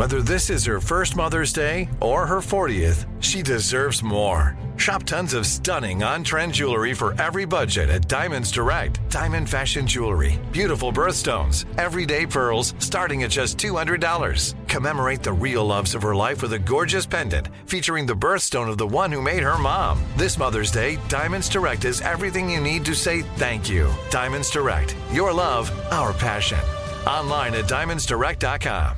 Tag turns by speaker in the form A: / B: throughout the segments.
A: Whether this is her first Mother's Day or her 40th, she deserves more. Shop tons of stunning on-trend jewelry for every budget at Diamonds Direct. Diamond fashion jewelry, beautiful birthstones, everyday pearls starting at just $200. Commemorate the real loves of her life with a gorgeous pendant featuring the birthstone of the one who made her mom. This Mother's Day, Diamonds Direct is everything you need to say thank you. Diamonds Direct. Your love, our passion. Online at diamondsdirect.com.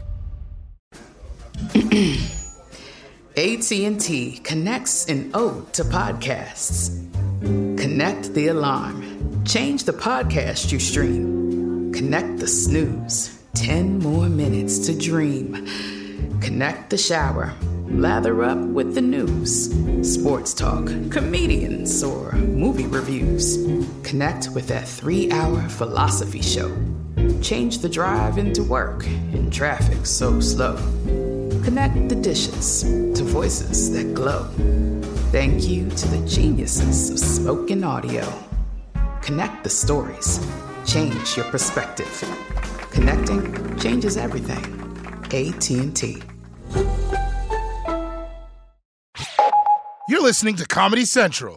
B: AT&T connects an ode to podcasts. Connect the alarm. Change the podcast you stream. Connect the snooze. 10 more minutes to dream. Connect the shower. Lather up with the news. Sports talk, comedians, or movie reviews. Connect with that 3-hour philosophy show. Change the drive into work in traffic so slow. Connect the dishes to voices that glow. Thank you to the geniuses of spoken audio. Connect the stories. Change your perspective. Connecting changes everything. AT&T.
C: You're listening to Comedy Central.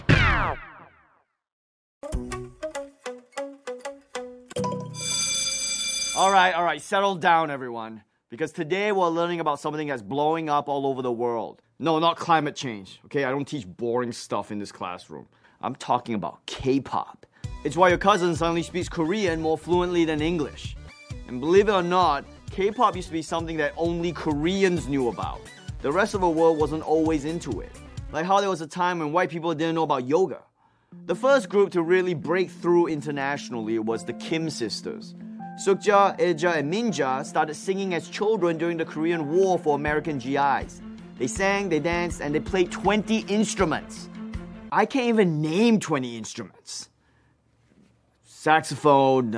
D: All right, settle down, everyone. Because today we're learning about something that's blowing up all over the world. No, not climate change, okay? I don't teach boring stuff in this classroom. I'm talking about K-pop. It's why your cousin suddenly speaks Korean more fluently than English. And believe it or not, K-pop used to be something that only Koreans knew about. The rest of the world wasn't always into it. Like how there was a time when white people didn't know about yoga. The first group to really break through internationally was the Kim sisters. Sukja, Ilja, and Minja started singing as children during the Korean War for American GIs. They sang, they danced, and they played 20 instruments. I can't even name 20 instruments. Saxophone.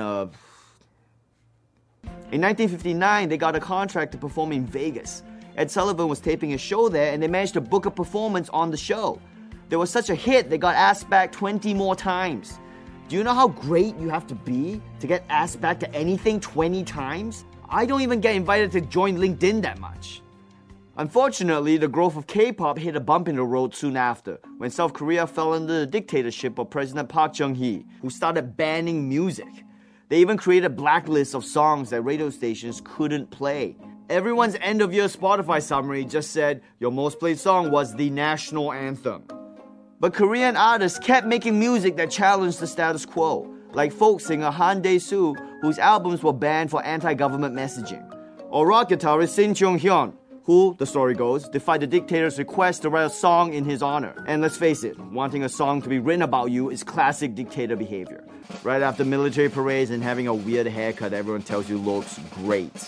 D: In 1959, they got a contract to perform in Vegas. Ed Sullivan was taping a show there, and they managed to book a performance on the show. They were such a hit, they got asked back 20 more times. Do you know how great you have to be to get asked back to anything 20 times? I don't even get invited to join LinkedIn that much. Unfortunately, the growth of K-pop hit a bump in the road soon after, when South Korea fell under the dictatorship of President Park Chung-hee, who started banning music. They even created blacklists of songs that radio stations couldn't play. Everyone's end-of-year Spotify summary just said, your most played song was the national anthem. But Korean artists kept making music that challenged the status quo, like folk singer Han Dae-soo, whose albums were banned for anti-government messaging, or rock guitarist Shin Kyung-hyun, who, the story goes, defied the dictator's request to write a song in his honor. And let's face it, wanting a song to be written about you is classic dictator behavior. Right after military parades and having a weird haircut everyone tells you looks great.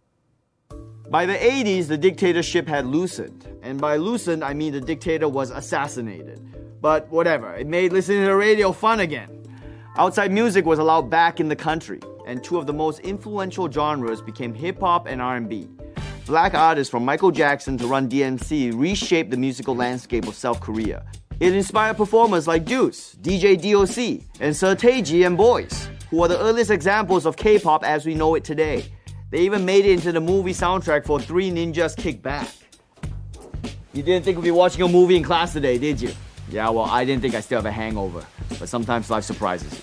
D: By the 80s, the dictatorship had loosened. And by loosened, I mean the dictator was assassinated. But whatever, it made listening to the radio fun again. Outside music was allowed back in the country, and two of the most influential genres became hip-hop and R&B. Black artists from Michael Jackson to Run DMC reshaped the musical landscape of South Korea. It inspired performers like Juice, DJ DOC, and Seo Taiji and Boys, who are the earliest examples of K-pop as we know it today. They even made it into the movie soundtrack for Three Ninjas Kick Back. You didn't think we'd be watching a movie in class today, did you? Yeah, well, I didn't think I still have a hangover, but sometimes life surprises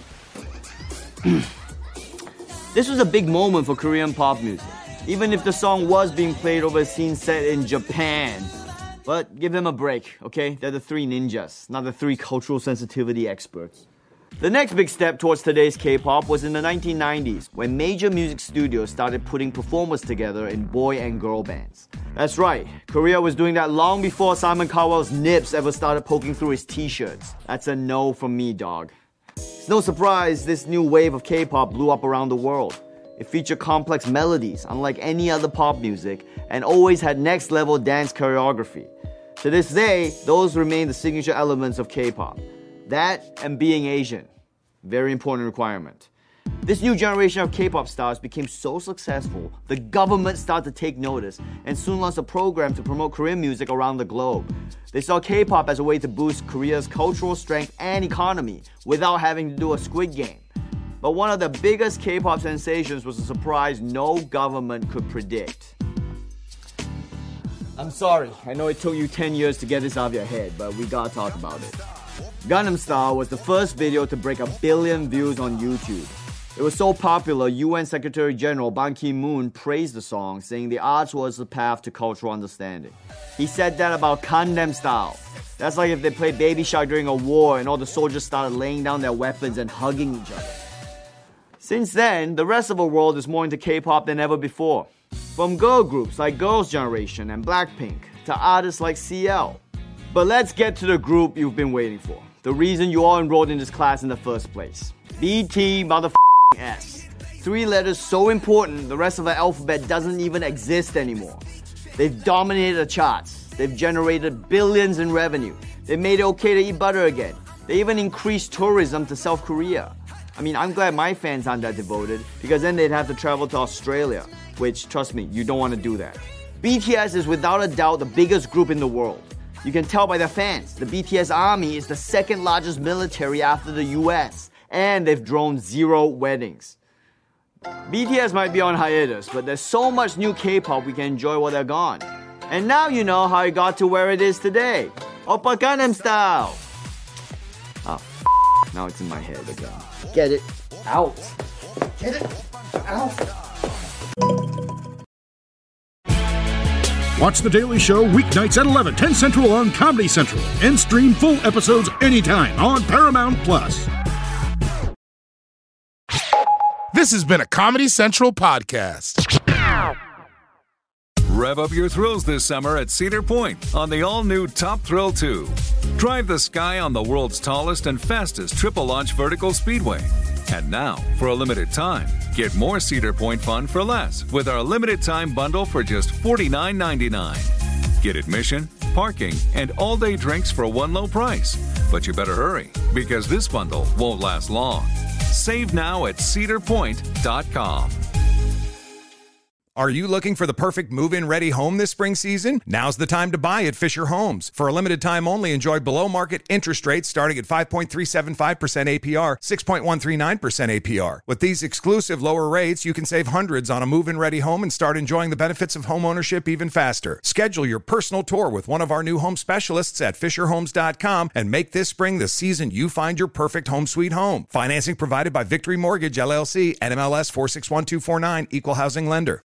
D: you. This was a big moment for Korean pop music, even if the song was being played over a scene set in Japan. But give them a break, okay? They're the Three Ninjas, not the three cultural sensitivity experts. The next big step towards today's K-pop was in the 1990s, when major music studios started putting performers together in boy and girl bands. That's right, Korea was doing that long before Simon Cowell's nips ever started poking through his t-shirts. That's a no from me, dog. It's no surprise this new wave of K-pop blew up around the world. It featured complex melodies, unlike any other pop music, and always had next-level dance choreography. To this day, those remain the signature elements of K-pop. That and being Asian. Very important requirement. This new generation of K-pop stars became so successful, the government started to take notice and soon launched a program to promote Korean music around the globe. They saw K-pop as a way to boost Korea's cultural strength and economy without having to do a Squid Game. But one of the biggest K-pop sensations was a surprise no government could predict. I'm sorry. I know it took you 10 years to get this out of your head, but we gotta talk about it. Gangnam Style was the first video to break 1 billion views on YouTube. It was so popular, UN Secretary General Ban Ki-moon praised the song, saying the arts was the path to cultural understanding. He said that about Gangnam Style. That's like if they played Baby Shark during a war and all the soldiers started laying down their weapons and hugging each other. Since then, the rest of the world is more into K-pop than ever before. From girl groups like Girls' Generation and Blackpink to artists like CL. But let's get to the group you've been waiting for. The reason you all enrolled in this class in the first place. BTS. 3 letters so important, the rest of the alphabet doesn't even exist anymore. They've dominated the charts. They've generated billions in revenue. They've made it okay to eat butter again. They even increased tourism to South Korea. I mean, I'm glad my fans aren't that devoted, because then they'd have to travel to Australia, which, trust me, you don't want to do that. BTS is without a doubt the biggest group in the world. You can tell by their fans. The BTS army is the second largest military after the US, and they've drawn 0 weddings. BTS might be on hiatus, but there's so much new K-pop we can enjoy while they're gone. And now you know how it got to where it is today. Oppa Gangnam Style! Oh, now it's in my head again. Get it out. Get it out.
C: Watch The Daily Show weeknights at 11, 10 Central on Comedy Central. And stream full episodes anytime on Paramount+. This has been a Comedy Central podcast.
E: Rev up your thrills this summer at Cedar Point on the all-new Top Thrill 2. Drive the sky on the world's tallest and fastest triple-launch vertical speedway. And now, for a limited time, get more Cedar Point fun for less with our limited-time bundle for just $49.99. Get admission, parking, and all-day drinks for one low price. But you better hurry, because this bundle won't last long. Save now at cedarpoint.com.
F: Are you looking for the perfect move-in ready home this spring season? Now's the time to buy at Fisher Homes. For a limited time only, enjoy below-market interest rates starting at 5.375% APR, 6.139% APR. With these exclusive lower rates, you can save hundreds on a move-in ready home and start enjoying the benefits of home ownership even faster. Schedule your personal tour with one of our new home specialists at FisherHomes.com and make this spring the season you find your perfect home sweet home. Financing provided by Victory Mortgage, LLC, NMLS 461249, Equal Housing Lender.